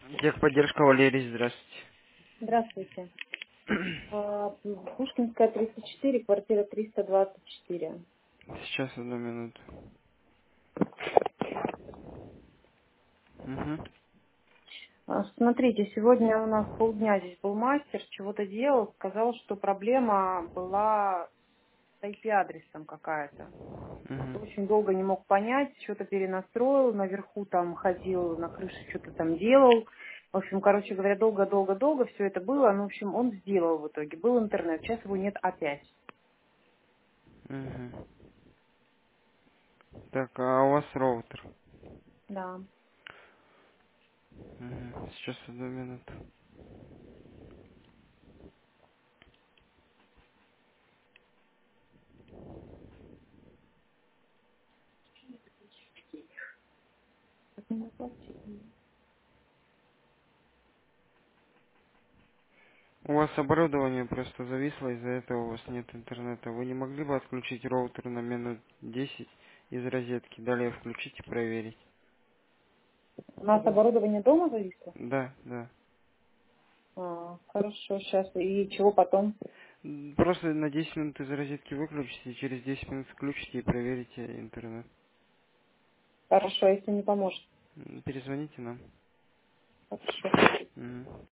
Техподдержка, Валерий, здравствуйте. Здравствуйте. Пушкинская, 34, квартира 324. Сейчас, одну минуту. Угу. Смотрите, сегодня у нас полдня здесь был мастер, чего-то делал, сказал, что проблема была с IP-адресом какая-то. Угу. Очень долго не мог понять, что-то перенастроил, наверху там ходил, на крыше что-то там делал. В общем, короче говоря, долго-долго-долго все это было. Ну, в общем, он сделал в итоге. Был интернет, сейчас его нет опять. Угу. Так, а у вас роутер? Да. Угу. Сейчас, одну минуту. У вас оборудование просто зависло, из-за этого у вас нет интернета. Вы не могли бы отключить роутер на минут 10 из розетки? Далее включить и проверить. У нас оборудование дома зависло? Да, да. Хорошо, сейчас. И чего потом? Просто на 10 минут из розетки выключите, и через 10 минут включите и проверите интернет. Хорошо, если не поможет. Перезвоните нам. Хорошо. Мгм.